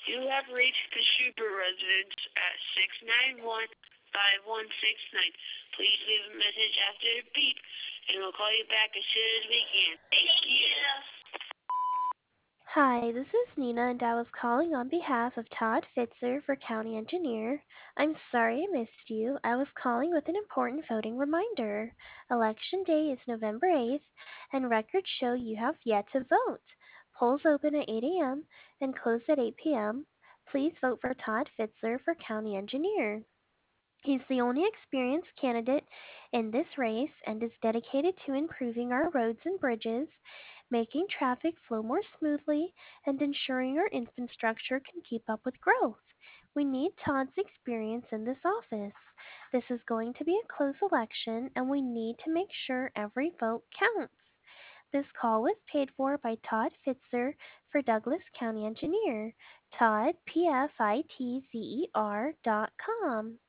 You have reached the Schubert residence at 691-5169. Please leave a message after the beep, and we'll call you back as soon as we can. Thank you. Hi, this is Nina, and I was calling on behalf of Todd Fitzer for County Engineer. I'm sorry I missed you. I was calling with an important voting reminder. Election Day is November 8th, and records show you have yet to vote. Polls open at 8 a.m. and close at 8 p.m. Please vote for Todd Fitzer for County Engineer. He's the only experienced candidate in this race and is dedicated to improving our roads and bridges, making traffic flow more smoothly, and ensuring our infrastructure can keep up with growth. We need Todd's experience in this office. This is going to be a close election, and we need to make sure every vote counts. This call was paid for by Todd Fitzer for Douglas County Engineer. Todd, PFITZER.com.